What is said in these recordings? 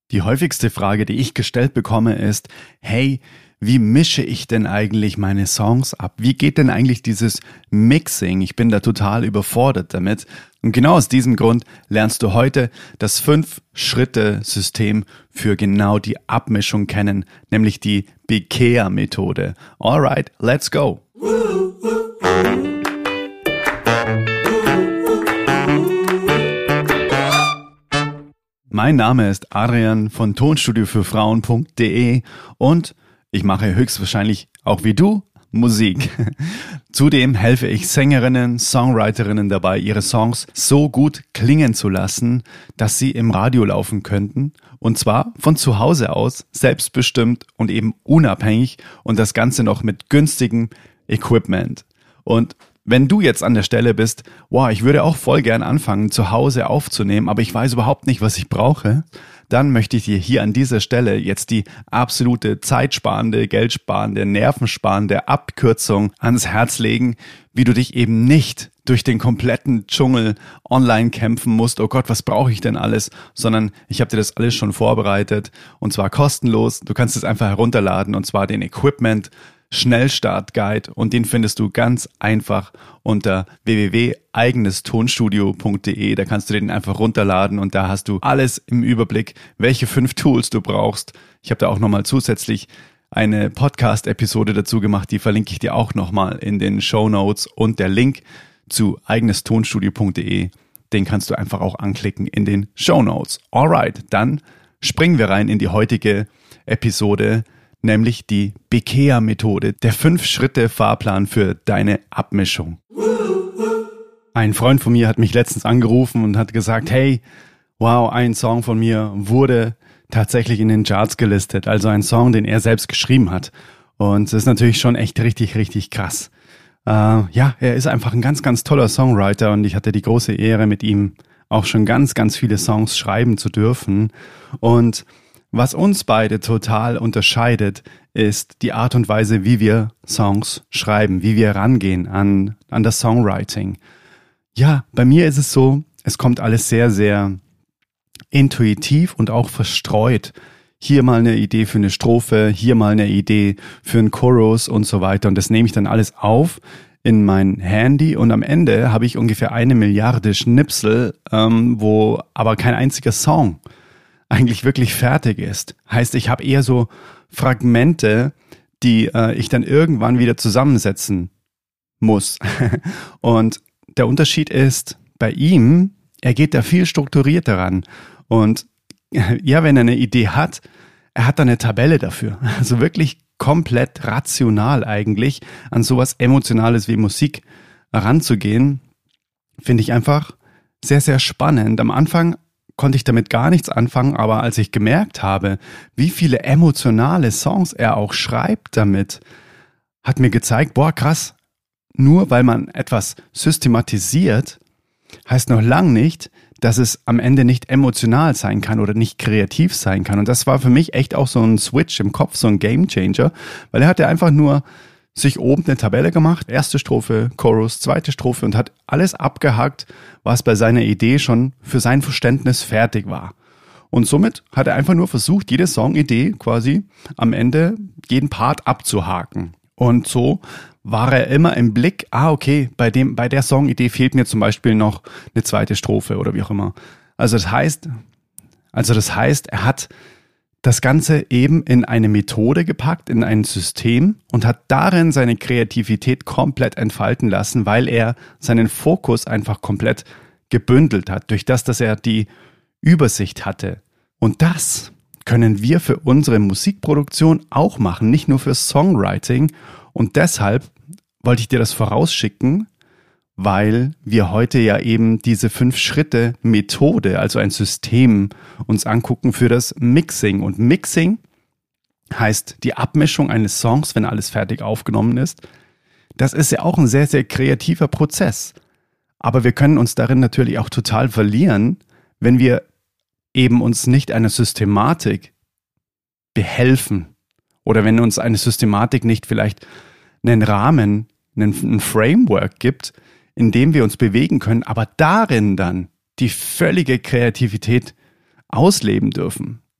Die häufigste Frage, die ich gestellt bekomme, ist, hey, wie mische ich denn eigentlich meine Songs ab? Wie geht denn eigentlich dieses Mixing? Ich bin da total überfordert damit. Und genau aus diesem Grund lernst du heute das 5-Schritte-System für genau die Abmischung kennen, nämlich die Bekehr-Methode. Alright, let's go! Mein Name ist Adrian von tonstudiofürfrauen.de und ich mache höchstwahrscheinlich auch wie du Musik. Zudem helfe ich Sängerinnen, Songwriterinnen dabei, ihre Songs so gut klingen zu lassen, dass sie im Radio laufen könnten. Und zwar von zu Hause aus, selbstbestimmt und eben unabhängig und das Ganze noch mit günstigem Equipment. Und wenn du jetzt an der Stelle bist, wow, ich würde auch voll gern anfangen, zu Hause aufzunehmen, aber ich weiß überhaupt nicht, was ich brauche, dann möchte ich dir hier an dieser Stelle jetzt die absolute zeitsparende, geldsparende, nervensparende Abkürzung ans Herz legen, wie du dich eben nicht durch den kompletten Dschungel online kämpfen musst, oh Gott, was brauche ich denn alles, sondern ich habe dir das alles schon vorbereitet und zwar kostenlos, du kannst es einfach herunterladen und zwar den Equipment Schnellstart-Guide und den findest du ganz einfach unter www.eigenestonstudio.de. Da kannst du den einfach runterladen und da hast du alles im Überblick, welche 5 Tools du brauchst. Ich habe da auch nochmal zusätzlich eine Podcast-Episode dazu gemacht, die verlinke ich dir auch nochmal in den Shownotes und der Link zu eigenestonstudio.de, den kannst du einfach auch anklicken in den Shownotes. Alright, dann springen wir rein in die heutige Episode, nämlich die Bekehr-Methode, der 5-Schritte-Fahrplan für deine Abmischung. Ein Freund von mir hat mich letztens angerufen und hat gesagt, hey, wow, ein Song von mir wurde tatsächlich in den Charts gelistet, also ein Song, den er selbst geschrieben hat. Und das ist natürlich schon echt richtig, richtig krass. Ja, er ist einfach ein ganz, ganz toller Songwriter und ich hatte die große Ehre, mit ihm auch schon ganz, ganz viele Songs schreiben zu dürfen. Und was uns beide total unterscheidet, ist die Art und Weise, wie wir Songs schreiben, wie wir rangehen an das Songwriting. Ja, bei mir ist es so, es kommt alles sehr, sehr intuitiv und auch verstreut. Hier mal eine Idee für eine Strophe, hier mal eine Idee für einen Chorus und so weiter. Und das nehme ich dann alles auf in mein Handy und am Ende habe ich ungefähr 1 Milliarde Schnipsel, wo aber kein einziger Song eigentlich wirklich fertig ist. Heißt, ich habe eher so Fragmente, die ich dann irgendwann wieder zusammensetzen muss. Und der Unterschied ist, bei ihm, er geht da viel strukturierter ran. Und ja, wenn er eine Idee hat, er hat da eine Tabelle dafür. Also wirklich komplett rational eigentlich an sowas Emotionales wie Musik ranzugehen, finde ich einfach sehr, sehr spannend. Am Anfang konnte ich damit gar nichts anfangen, aber als ich gemerkt habe, wie viele emotionale Songs er auch schreibt damit, hat mir gezeigt, boah, krass, nur weil man etwas systematisiert, heißt noch lang nicht, dass es am Ende nicht emotional sein kann oder nicht kreativ sein kann. Und das war für mich echt auch so ein Switch im Kopf, so ein Gamechanger, weil er hatte einfach nur sich oben eine Tabelle gemacht, erste Strophe, Chorus, zweite Strophe und hat alles abgehakt, was bei seiner Idee schon für sein Verständnis fertig war. Und somit hat er einfach nur versucht, jede Songidee quasi am Ende jeden Part abzuhaken. Und so war er immer im Blick, okay, bei der Songidee fehlt mir zum Beispiel noch eine zweite Strophe oder wie auch immer. Also das heißt, er hat das Ganze eben in eine Methode gepackt, in ein System und hat darin seine Kreativität komplett entfalten lassen, weil er seinen Fokus einfach komplett gebündelt hat, durch das, dass er die Übersicht hatte. Und das können wir für unsere Musikproduktion auch machen, nicht nur für Songwriting. Und deshalb wollte ich dir das vorausschicken, weil wir heute ja eben diese 5-Schritte-Methode, also ein System, uns angucken für das Mixing. Und Mixing heißt die Abmischung eines Songs, wenn alles fertig aufgenommen ist. Das ist ja auch ein sehr, sehr kreativer Prozess. Aber wir können uns darin natürlich auch total verlieren, wenn wir eben uns nicht einer Systematik behelfen oder wenn uns eine Systematik nicht vielleicht einen Rahmen, ein Framework gibt, in dem wir uns bewegen können, aber darin dann die völlige Kreativität ausleben dürfen.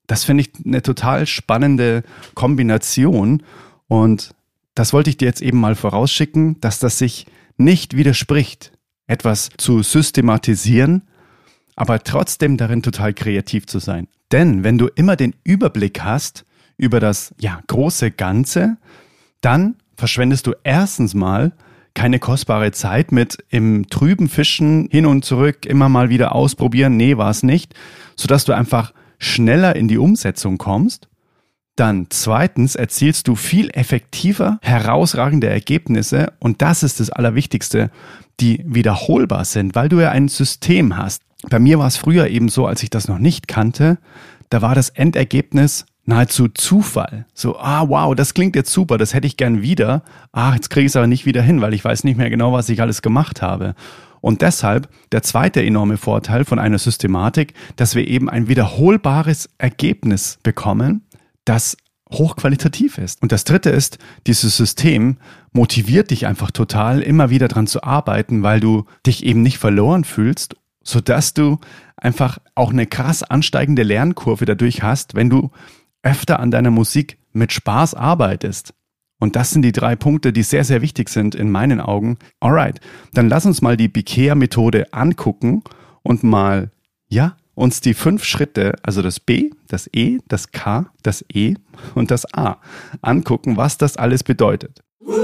Das finde ich eine total spannende Kombination und das wollte ich dir jetzt eben mal vorausschicken, dass das sich nicht widerspricht, etwas zu systematisieren, aber trotzdem darin total kreativ zu sein. Denn wenn du immer den Überblick hast über das große Ganze, dann verschwendest du erstens mal keine kostbare Zeit mit im trüben Fischen hin und zurück, immer mal wieder ausprobieren, nee, war es nicht, sodass du einfach schneller in die Umsetzung kommst. Dann zweitens erzielst du viel effektiver herausragende Ergebnisse und das ist das Allerwichtigste, die wiederholbar sind, weil du ja ein System hast. Bei mir war es früher eben so, als ich das noch nicht kannte, da war das Endergebnis nahezu Zufall. So, wow, das klingt jetzt super, das hätte ich gern wieder. Jetzt kriege ich es aber nicht wieder hin, weil ich weiß nicht mehr genau, was ich alles gemacht habe. Und deshalb der zweite enorme Vorteil von einer Systematik, dass wir eben ein wiederholbares Ergebnis bekommen, das hochqualitativ ist. Und das dritte ist, dieses System motiviert dich einfach total, immer wieder dran zu arbeiten, weil du dich eben nicht verloren fühlst, sodass du einfach auch eine krass ansteigende Lernkurve dadurch hast, wenn du öfter an deiner Musik mit Spaß arbeitest. Und das sind die 3 Punkte, die sehr, sehr wichtig sind in meinen Augen. Alright, dann lass uns mal die Bikea-Methode angucken und mal, uns die 5 Schritte, also das B, das E, das K, das E und das A angucken, was das alles bedeutet.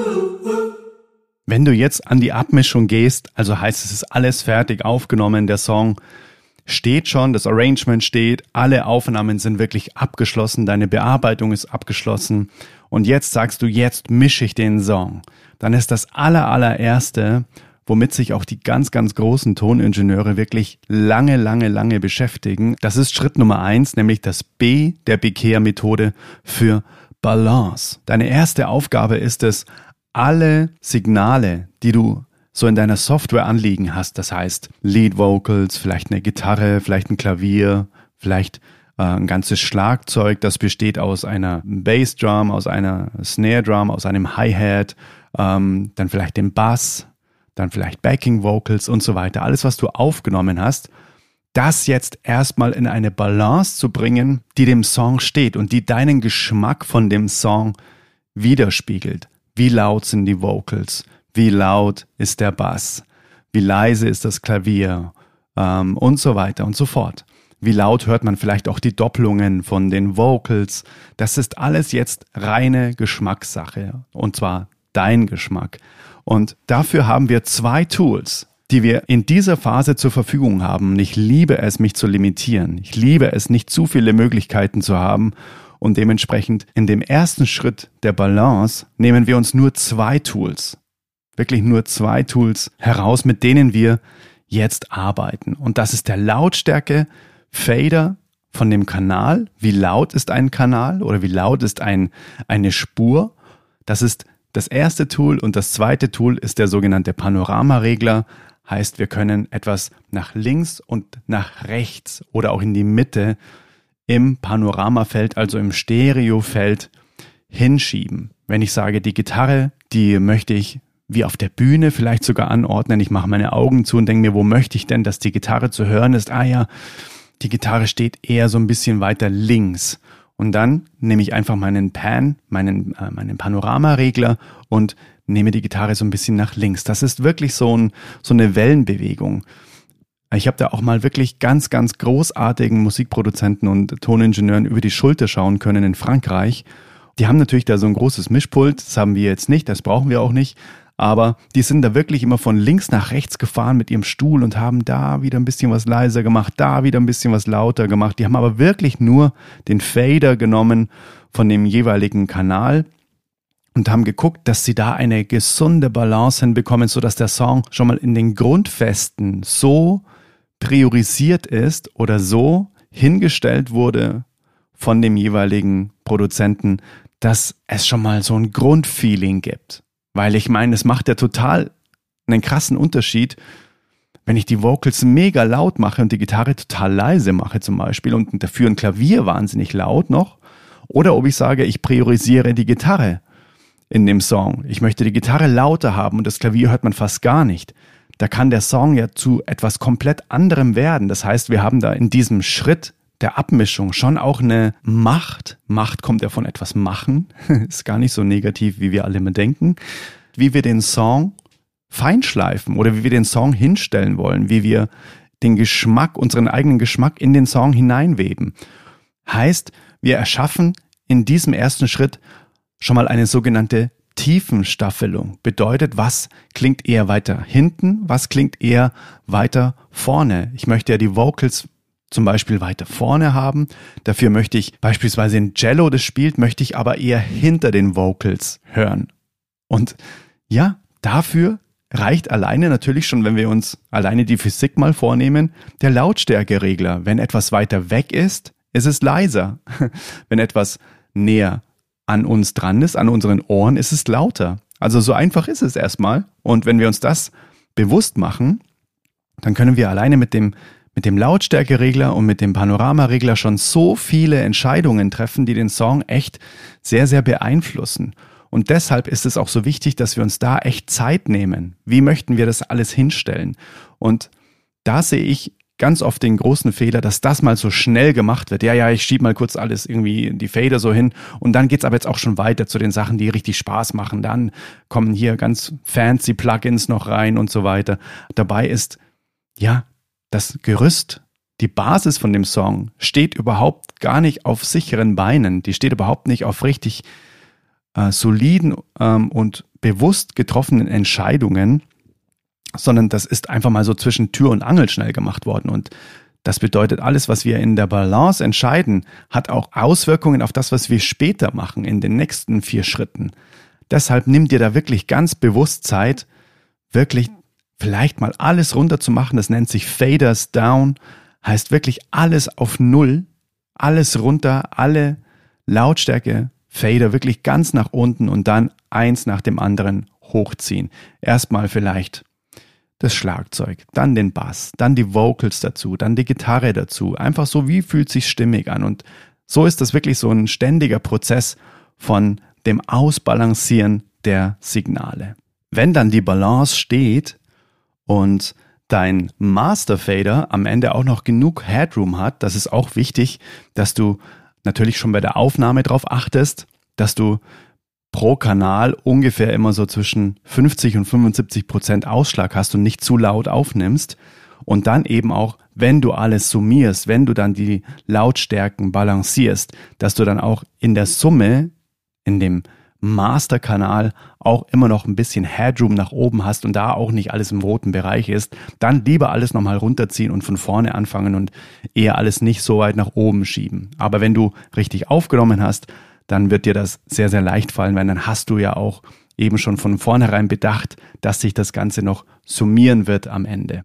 Wenn du jetzt an die Abmischung gehst, also heißt es ist alles fertig aufgenommen, der Song steht schon, das Arrangement steht, alle Aufnahmen sind wirklich abgeschlossen, deine Bearbeitung ist abgeschlossen und jetzt sagst du, jetzt mische ich den Song. Dann ist das allererste, womit sich auch die ganz, ganz großen Toningenieure wirklich lange beschäftigen. Das ist Schritt Nummer 1, nämlich das B der Bikea-Methode für Balance. Deine erste Aufgabe ist es, alle Signale, die du so in deiner Software anliegen hast, das heißt Lead Vocals, vielleicht eine Gitarre, vielleicht ein Klavier, vielleicht ein ganzes Schlagzeug, das besteht aus einer Bassdrum, aus einer Snare Drum, aus einem Hi-Hat, dann vielleicht dem Bass, dann vielleicht Backing Vocals und so weiter. Alles, was du aufgenommen hast, das jetzt erstmal in eine Balance zu bringen, die dem Song steht und die deinen Geschmack von dem Song widerspiegelt. Wie laut sind die Vocals? Wie laut ist der Bass? Wie leise ist das Klavier? Und so weiter und so fort. Wie laut hört man vielleicht auch die Doppelungen von den Vocals? Das ist alles jetzt reine Geschmackssache und zwar dein Geschmack. Und dafür haben wir 2 Tools, die wir in dieser Phase zur Verfügung haben. Und ich liebe es, mich zu limitieren. Ich liebe es, nicht zu viele Möglichkeiten zu haben. Und dementsprechend in dem ersten Schritt der Balance nehmen wir uns nur 2 Tools. Wirklich nur 2 Tools heraus, mit denen wir jetzt arbeiten. Und das ist der Lautstärke-Fader von dem Kanal. Wie laut ist ein Kanal oder wie laut ist eine Spur? Das ist das erste Tool und das zweite Tool ist der sogenannte Panoramaregler. Heißt, wir können etwas nach links und nach rechts oder auch in die Mitte im Panoramafeld, also im Stereofeld hinschieben. Wenn ich sage, die Gitarre, die möchte ich wie auf der Bühne vielleicht sogar anordnen. Ich mache meine Augen zu und denke mir, wo möchte ich denn, dass die Gitarre zu hören ist? Die Gitarre steht eher so ein bisschen weiter links. Und dann nehme ich einfach meinen Panoramaregler und nehme die Gitarre so ein bisschen nach links. Das ist wirklich so eine Wellenbewegung. Ich habe da auch mal wirklich ganz, ganz großartigen Musikproduzenten und Toningenieuren über die Schulter schauen können in Frankreich. Die haben natürlich da so ein großes Mischpult, das haben wir jetzt nicht, das brauchen wir auch nicht. Aber die sind da wirklich immer von links nach rechts gefahren mit ihrem Stuhl und haben da wieder ein bisschen was leiser gemacht, da wieder ein bisschen was lauter gemacht. Die haben aber wirklich nur den Fader genommen von dem jeweiligen Kanal und haben geguckt, dass sie da eine gesunde Balance hinbekommen, sodass der Song schon mal in den Grundfesten so priorisiert ist oder so hingestellt wurde von dem jeweiligen Produzenten, dass es schon mal so ein Grundfeeling gibt. Weil ich meine, es macht ja total einen krassen Unterschied, wenn ich die Vocals mega laut mache und die Gitarre total leise mache zum Beispiel und dafür ein Klavier wahnsinnig laut noch. Oder ob ich sage, ich priorisiere die Gitarre in dem Song. Ich möchte die Gitarre lauter haben und das Klavier hört man fast gar nicht. Da kann der Song ja zu etwas komplett anderem werden. Das heißt, wir haben da in diesem Schritt der Abmischung schon auch eine Macht. Macht kommt ja von etwas machen, ist gar nicht so negativ, wie wir alle immer denken. Wie wir den Song feinschleifen oder wie wir den Song hinstellen wollen, wie wir den Geschmack, unseren eigenen Geschmack in den Song hineinweben. Heißt, wir erschaffen in diesem ersten Schritt schon mal eine sogenannte Tiefenstaffelung. Bedeutet, was klingt eher weiter hinten, was klingt eher weiter vorne. Ich möchte ja die Vocals zum Beispiel weiter vorne haben. Dafür möchte ich beispielsweise ein Cello, das spielt, möchte ich aber eher hinter den Vocals hören. Und ja, dafür reicht alleine natürlich schon, wenn wir uns alleine die Physik mal vornehmen, der Lautstärkeregler. Wenn etwas weiter weg ist es leiser. Wenn etwas näher an uns dran ist, an unseren Ohren, ist es lauter. Also so einfach ist es erstmal. Und wenn wir uns das bewusst machen, dann können wir alleine mit dem Lautstärkeregler und mit dem Panoramaregler schon so viele Entscheidungen treffen, die den Song echt sehr, sehr beeinflussen. Und deshalb ist es auch so wichtig, dass wir uns da echt Zeit nehmen. Wie möchten wir das alles hinstellen? Und da sehe ich ganz oft den großen Fehler, dass das mal so schnell gemacht wird. Ja, ich schiebe mal kurz alles irgendwie die Fader so hin und dann geht's aber jetzt auch schon weiter zu den Sachen, die richtig Spaß machen. Dann kommen hier ganz fancy Plugins noch rein und so weiter. Dabei ist, ja, das Gerüst, die Basis von dem Song steht überhaupt gar nicht auf sicheren Beinen. Die steht überhaupt nicht auf richtig soliden und bewusst getroffenen Entscheidungen, sondern das ist einfach mal so zwischen Tür und Angel schnell gemacht worden. Und das bedeutet, alles, was wir in der Balance entscheiden, hat auch Auswirkungen auf das, was wir später machen, in den nächsten 4 Schritten. Deshalb nimm dir da wirklich ganz bewusst Zeit, wirklich vielleicht mal alles runter zu machen. Das nennt sich Faders Down, heißt wirklich alles auf Null, alles runter, alle Lautstärke, Fader wirklich ganz nach unten und dann eins nach dem anderen hochziehen. Erstmal vielleicht das Schlagzeug, dann den Bass, dann die Vocals dazu, dann die Gitarre dazu. Einfach so, wie fühlt sich stimmig an? Und so ist das wirklich so ein ständiger Prozess von dem Ausbalancieren der Signale. Wenn dann die Balance steht und dein Master Fader am Ende auch noch genug Headroom hat, das ist auch wichtig, dass du natürlich schon bei der Aufnahme darauf achtest, dass du pro Kanal ungefähr immer so zwischen 50 und 75% Ausschlag hast und nicht zu laut aufnimmst. Und dann eben auch, wenn du alles summierst, wenn du dann die Lautstärken balancierst, dass du dann auch in der Summe, in dem Masterkanal auch immer noch ein bisschen Headroom nach oben hast und da auch nicht alles im roten Bereich ist, dann lieber alles nochmal runterziehen und von vorne anfangen und eher alles nicht so weit nach oben schieben. Aber wenn du richtig aufgenommen hast, dann wird dir das sehr, sehr leicht fallen, weil dann hast du ja auch eben schon von vornherein bedacht, dass sich das Ganze noch summieren wird am Ende.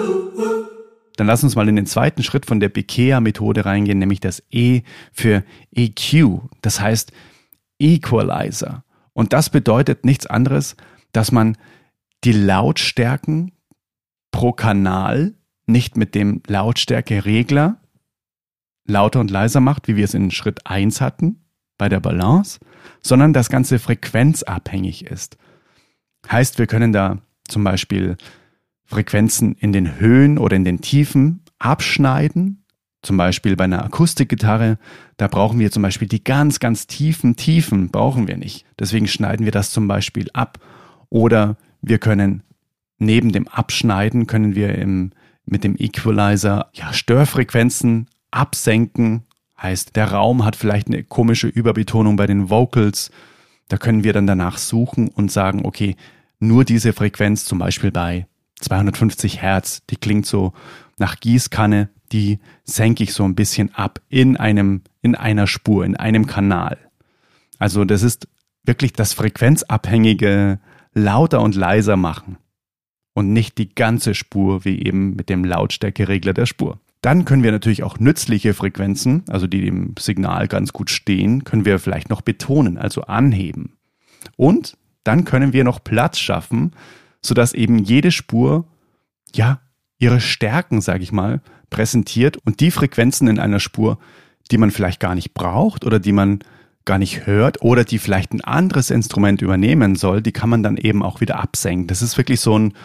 Dann lass uns mal in den zweiten Schritt von der Bekehr-Methode reingehen, nämlich das E für EQ, das heißt Equalizer. Und das bedeutet nichts anderes, dass man die Lautstärken pro Kanal nicht mit dem Lautstärkeregler lauter und leiser macht, wie wir es in Schritt 1 hatten bei der Balance, sondern das Ganze frequenzabhängig ist. Heißt, wir können da zum Beispiel Frequenzen in den Höhen oder in den Tiefen abschneiden. Zum Beispiel bei einer Akustikgitarre, da brauchen wir zum Beispiel die ganz, ganz tiefen Tiefen, brauchen wir nicht. Deswegen schneiden wir das zum Beispiel ab. Oder wir können neben dem Abschneiden, können wir mit dem Equalizer Störfrequenzen absenken. Heißt, der Raum hat vielleicht eine komische Überbetonung bei den Vocals. Da können wir dann danach suchen und sagen, okay, nur diese Frequenz, zum Beispiel bei 250 Hertz, die klingt so nach Gießkanne, die senke ich so ein bisschen ab in einer Spur, in einem Kanal. Also das ist wirklich das frequenzabhängige lauter und leiser machen und nicht die ganze Spur wie eben mit dem Lautstärkeregler der Spur. Dann können wir natürlich auch nützliche Frequenzen, also die dem Signal ganz gut stehen, können wir vielleicht noch betonen, also anheben. Und dann können wir noch Platz schaffen, sodass eben jede Spur, ihre Stärken, sage ich mal, präsentiert und die Frequenzen in einer Spur, die man vielleicht gar nicht braucht oder die man gar nicht hört oder die vielleicht ein anderes Instrument übernehmen soll, die kann man dann eben auch wieder absenken. Das ist wirklich so ein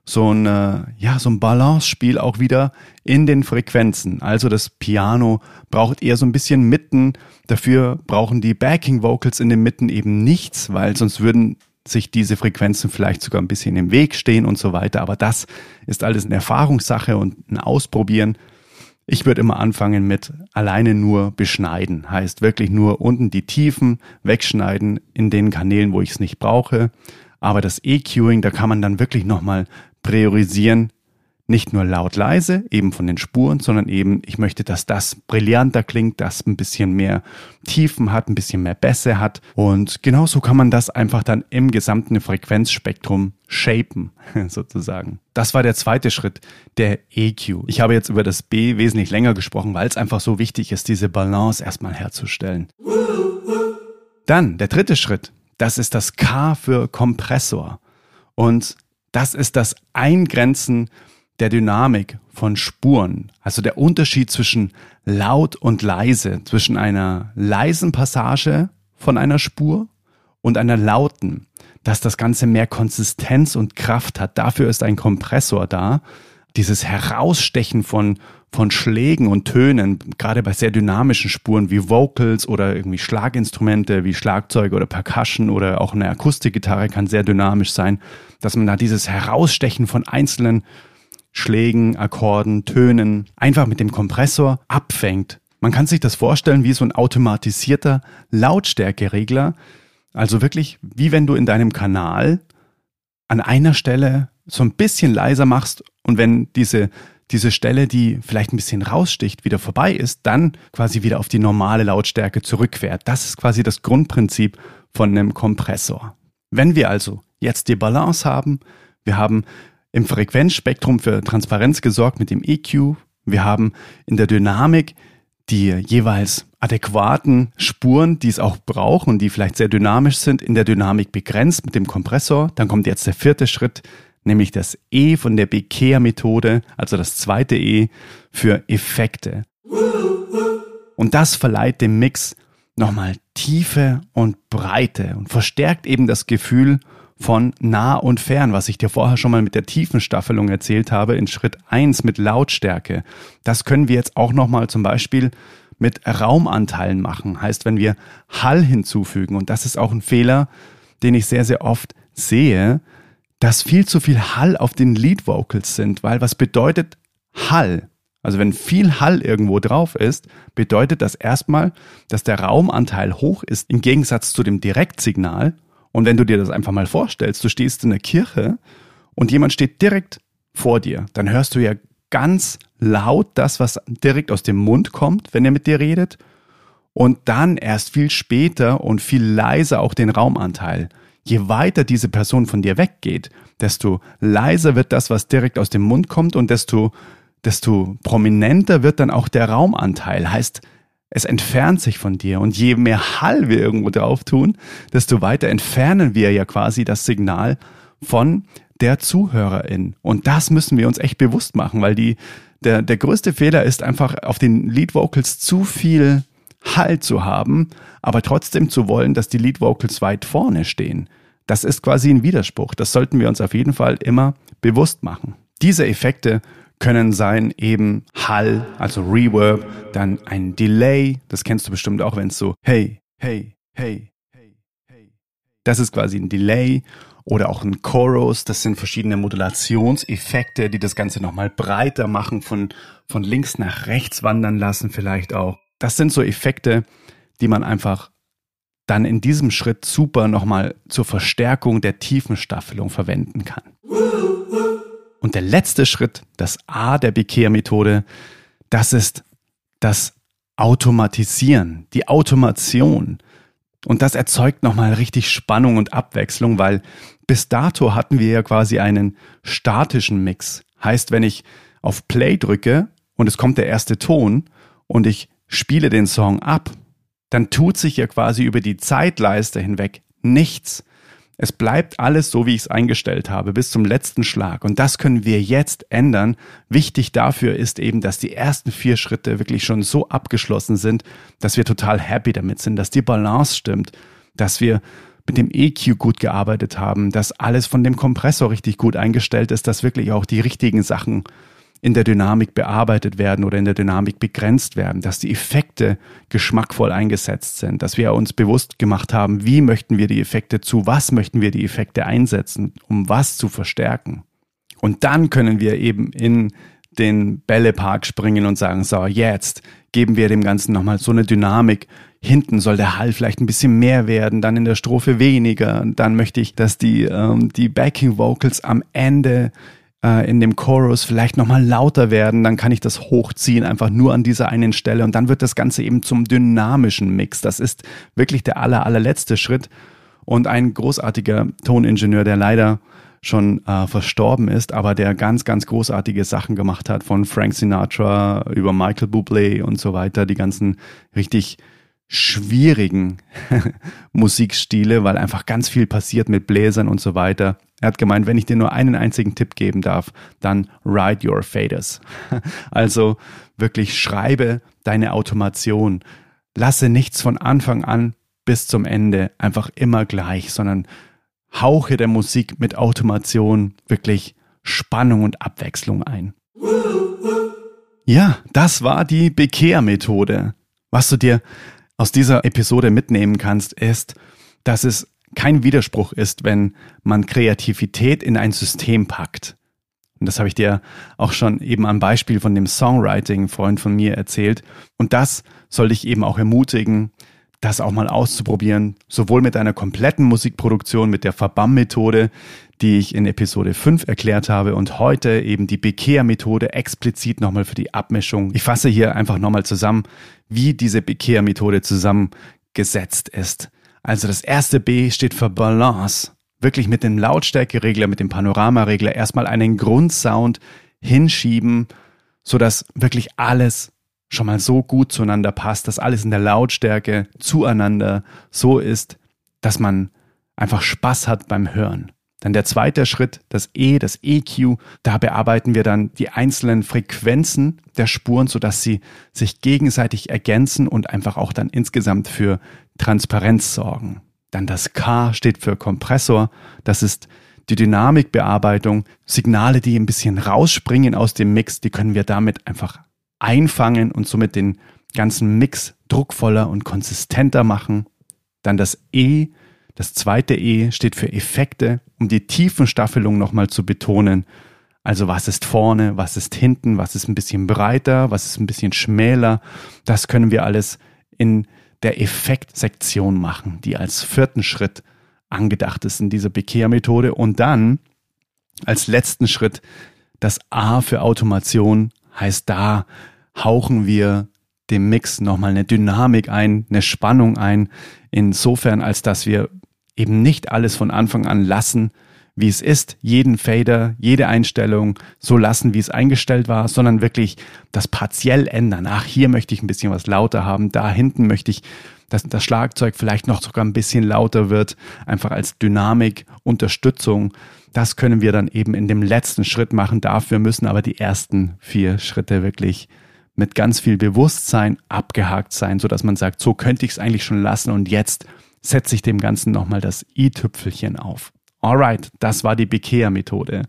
so ein Balance-Spiel auch wieder in den Frequenzen. Also das Piano braucht eher so ein bisschen Mitten. Dafür brauchen die Backing-Vocals in den Mitten eben nichts, weil sonst würden sich diese Frequenzen vielleicht sogar ein bisschen im Weg stehen und so weiter. Aber das ist alles eine Erfahrungssache und ein Ausprobieren. Ich würde immer anfangen mit alleine nur beschneiden. Heißt wirklich nur unten die Tiefen wegschneiden in den Kanälen, wo ich es nicht brauche. Aber das EQing, da kann man dann wirklich nochmal priorisieren. Nicht nur laut leise, eben von den Spuren, sondern eben, ich möchte, dass das brillanter klingt, das ein bisschen mehr Tiefen hat, ein bisschen mehr Bässe hat. Und genauso kann man das einfach dann im gesamten Frequenzspektrum shapen, sozusagen. Das war der zweite Schritt, der EQ. Ich habe jetzt über das B wesentlich länger gesprochen, weil es einfach so wichtig ist, diese Balance erstmal herzustellen. Dann der dritte Schritt, das ist das K für Kompressor. Und das ist das Eingrenzen der Dynamik von Spuren, also der Unterschied zwischen laut und leise, zwischen einer leisen Passage von einer Spur und einer lauten, dass das Ganze mehr Konsistenz und Kraft hat. Dafür ist ein Kompressor da. Dieses Herausstechen von Schlägen und Tönen, gerade bei sehr dynamischen Spuren wie Vocals oder irgendwie Schlaginstrumente wie Schlagzeug oder Percussion oder auch eine Akustikgitarre kann sehr dynamisch sein, dass man da dieses Herausstechen von einzelnen Schlägen, Akkorden, Tönen einfach mit dem Kompressor abfängt. Man kann sich das vorstellen wie so ein automatisierter Lautstärkeregler. Also wirklich, wie wenn du in deinem Kanal an einer Stelle so ein bisschen leiser machst und wenn diese Stelle, die vielleicht ein bisschen raussticht, wieder vorbei ist, dann quasi wieder auf die normale Lautstärke zurückfährt. Das ist quasi das Grundprinzip von einem Kompressor. Wenn wir also jetzt die Balance haben, wir haben im Frequenzspektrum für Transparenz gesorgt mit dem EQ. Wir haben in der Dynamik die jeweils adäquaten Spuren, die es auch braucht und die vielleicht sehr dynamisch sind, in der Dynamik begrenzt mit dem Kompressor. Dann kommt jetzt der vierte Schritt, nämlich das E von der Bekehr-Methode, also das zweite E für Effekte. Und das verleiht dem Mix nochmal Tiefe und Breite und verstärkt eben das Gefühl von nah und fern, was ich dir vorher schon mal mit der Tiefenstaffelung erzählt habe, in Schritt 1 mit Lautstärke. Das können wir jetzt auch nochmal zum Beispiel mit Raumanteilen machen. Heißt, wenn wir Hall hinzufügen, und das ist auch ein Fehler, den ich sehr, sehr oft sehe, dass viel zu viel Hall auf den Lead Vocals sind, weil was bedeutet Hall? Also wenn viel Hall irgendwo drauf ist, bedeutet das erstmal, dass der Raumanteil hoch ist im Gegensatz zu dem Direktsignal. Und wenn du dir das einfach mal vorstellst, du stehst in der Kirche und jemand steht direkt vor dir, dann hörst du ja ganz laut das, was direkt aus dem Mund kommt, wenn er mit dir redet. Und dann erst viel später und viel leiser auch den Raumanteil. Je weiter diese Person von dir weggeht, desto leiser wird das, was direkt aus dem Mund kommt und desto prominenter wird dann auch der Raumanteil. Heißt, es entfernt sich von dir und je mehr Hall wir irgendwo drauf tun, desto weiter entfernen wir ja quasi das Signal von der Zuhörerin. Und das müssen wir uns echt bewusst machen, weil der größte Fehler ist einfach auf den Lead Vocals zu viel Hall zu haben, aber trotzdem zu wollen, dass die Lead Vocals weit vorne stehen. Das ist quasi ein Widerspruch. Das sollten wir uns auf jeden Fall immer bewusst machen. Diese Effekte können sein eben Hall, also Reverb, dann ein Delay, das kennst du bestimmt auch, wenn es so hey, hey, hey, hey, hey. Das ist quasi ein Delay oder auch ein Chorus, das sind verschiedene Modulationseffekte, die das Ganze nochmal breiter machen, von links nach rechts wandern lassen vielleicht auch. Das sind so Effekte, die man einfach dann in diesem Schritt super nochmal zur Verstärkung der Tiefenstaffelung verwenden kann. Und der letzte Schritt, das A der Bekehr-Methode, das ist das Automatisieren, die Automation. Und das erzeugt nochmal richtig Spannung und Abwechslung, weil bis dato hatten wir ja quasi einen statischen Mix. Heißt, wenn ich auf Play drücke und es kommt der erste Ton und ich spiele den Song ab, dann tut sich ja quasi über die Zeitleiste hinweg nichts. Es bleibt alles so, wie ich es eingestellt habe, bis zum letzten Schlag. Und das können wir jetzt ändern. Wichtig dafür ist eben, dass die ersten 4 Schritte wirklich schon so abgeschlossen sind, dass wir total happy damit sind, dass die Balance stimmt, dass wir mit dem EQ gut gearbeitet haben, dass alles von dem Kompressor richtig gut eingestellt ist, dass wirklich auch die richtigen Sachen in der Dynamik bearbeitet werden oder in der Dynamik begrenzt werden, dass die Effekte geschmackvoll eingesetzt sind, dass wir uns bewusst gemacht haben, wie möchten wir die Effekte, zu was möchten wir die Effekte einsetzen, um was zu verstärken. Und dann können wir eben in den Bällepark springen und sagen, so, jetzt geben wir dem Ganzen nochmal so eine Dynamik. Hinten soll der Hall vielleicht ein bisschen mehr werden, dann in der Strophe weniger. Und dann möchte ich, dass die Backing Vocals am Ende in dem Chorus vielleicht nochmal lauter werden. Dann kann ich das hochziehen, einfach nur an dieser einen Stelle. Und dann wird das Ganze eben zum dynamischen Mix. Das ist wirklich der allerletzte Schritt. Und ein großartiger Toningenieur, der leider schon verstorben ist, aber der ganz, ganz großartige Sachen gemacht hat, von Frank Sinatra über Michael Bublé und so weiter, die ganzen richtig schwierigen Musikstile, weil einfach ganz viel passiert mit Bläsern und so weiter. Er hat gemeint, wenn ich dir nur einen einzigen Tipp geben darf, dann write your faders. Also wirklich schreibe deine Automation. Lasse nichts von Anfang an bis zum Ende einfach immer gleich, sondern hauche der Musik mit Automation wirklich Spannung und Abwechslung ein. Ja, das war die Bekehr-Methode. Was du dir aus dieser Episode mitnehmen kannst, ist, dass es kein Widerspruch ist, wenn man Kreativität in ein System packt. Und das habe ich dir auch schon eben am Beispiel von dem Songwriting-Freund von mir erzählt. Und das soll dich eben auch ermutigen, das auch mal auszuprobieren, sowohl mit einer kompletten Musikproduktion, mit der Verbam-Methode, die ich in Episode 5 erklärt habe, und heute eben die Bekehr-Methode explizit nochmal für die Abmischung. Ich fasse hier einfach nochmal zusammen, wie diese Bekehr-Methode zusammengesetzt ist. Also das erste B steht für Balance. Wirklich mit dem Lautstärkeregler, mit dem Panoramaregler erstmal einen Grundsound hinschieben, sodass wirklich alles schon mal so gut zueinander passt, dass alles in der Lautstärke zueinander so ist, dass man einfach Spaß hat beim Hören. Dann der zweite Schritt, das E, das EQ, da bearbeiten wir dann die einzelnen Frequenzen der Spuren, sodass sie sich gegenseitig ergänzen und einfach auch dann insgesamt für Transparenz sorgen. Dann das K steht für Kompressor, das ist die Dynamikbearbeitung, Signale, die ein bisschen rausspringen aus dem Mix, die können wir damit einfach einfangen und somit den ganzen Mix druckvoller und konsistenter machen. Dann das E, das zweite E steht für Effekte, um die Tiefenstaffelung nochmal zu betonen. Also was ist vorne, was ist hinten, was ist ein bisschen breiter, was ist ein bisschen schmäler. Das können wir alles in der Effektsektion machen, die als vierten Schritt angedacht ist in dieser Bekehr-Methode. Und dann als letzten Schritt das A für Automation. Heißt, da hauchen wir dem Mix nochmal eine Dynamik ein, eine Spannung ein, insofern, als dass wir eben nicht alles von Anfang an lassen, wie es ist, jeden Fader, jede Einstellung so lassen, wie es eingestellt war, sondern wirklich das partiell ändern. Ach, hier möchte ich ein bisschen was lauter haben, da hinten möchte ich, dass das Schlagzeug vielleicht noch sogar ein bisschen lauter wird, einfach als Dynamik, Unterstützung. Das können wir dann eben in dem letzten Schritt machen. Dafür müssen aber die ersten 4 Schritte wirklich mit ganz viel Bewusstsein abgehakt sein, sodass man sagt, so könnte ich es eigentlich schon lassen und jetzt setze ich dem Ganzen nochmal das i-Tüpfelchen auf. Alright, das war die Bekehr-Methode.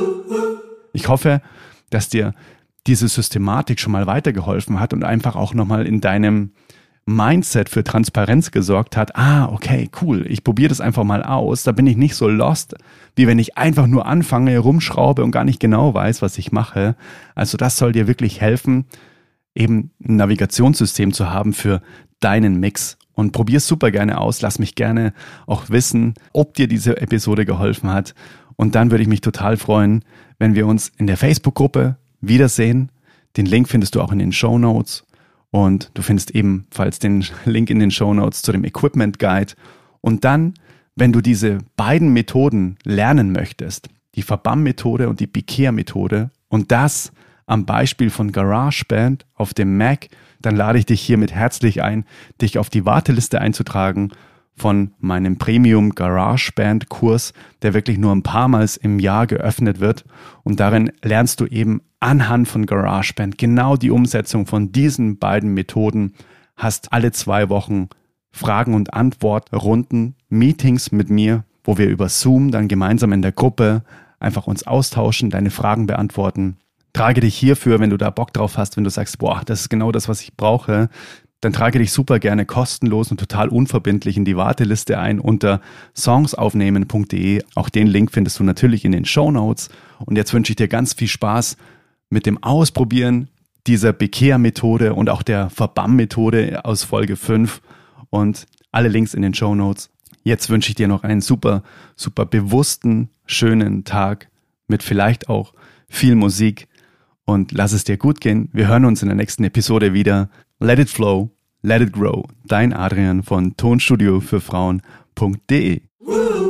Ich hoffe, dass dir diese Systematik schon mal weitergeholfen hat und einfach auch nochmal in deinem Mindset für Transparenz gesorgt hat. Ah, okay, cool, ich probiere das einfach mal aus. Da bin ich nicht so lost, wie wenn ich einfach nur anfange, rumschraube und gar nicht genau weiß, was ich mache. Also das soll dir wirklich helfen, eben ein Navigationssystem zu haben für deinen Mix. Und probier es super gerne aus. Lass mich gerne auch wissen, ob dir diese Episode geholfen hat. Und dann würde ich mich total freuen, wenn wir uns in der Facebook-Gruppe wiedersehen. Den Link findest du auch in den Shownotes. Und du findest ebenfalls den Link in den Shownotes zu dem Equipment Guide. Und dann, wenn du diese beiden Methoden lernen möchtest, die Verbam-Methode und die Bekehr-Methode, und das am Beispiel von GarageBand auf dem Mac, dann lade ich dich hiermit herzlich ein, dich auf die Warteliste einzutragen von meinem Premium GarageBand Kurs, der wirklich nur ein paar Mal im Jahr geöffnet wird. Und darin lernst du eben anhand von GarageBand genau die Umsetzung von diesen beiden Methoden, hast alle 2 Wochen Fragen- und Antwortrunden, Meetings mit mir, wo wir über Zoom dann gemeinsam in der Gruppe einfach uns austauschen, deine Fragen beantworten. Trage dich hierfür, wenn du da Bock drauf hast, wenn du sagst, boah, das ist genau das, was ich brauche, dann trage dich super gerne kostenlos und total unverbindlich in die Warteliste ein unter songsaufnehmen.de. Auch den Link findest du natürlich in den Shownotes. Und jetzt wünsche ich dir ganz viel Spaß mit dem Ausprobieren dieser Bekehr-Methode und auch der Verbam-Methode aus Folge 5 und alle Links in den Shownotes. Jetzt wünsche ich dir noch einen super, super bewussten, schönen Tag mit vielleicht auch viel Musik und lass es dir gut gehen. Wir hören uns in der nächsten Episode wieder. Let it flow, let it grow. Dein Adrian von Tonstudio für Frauen.de.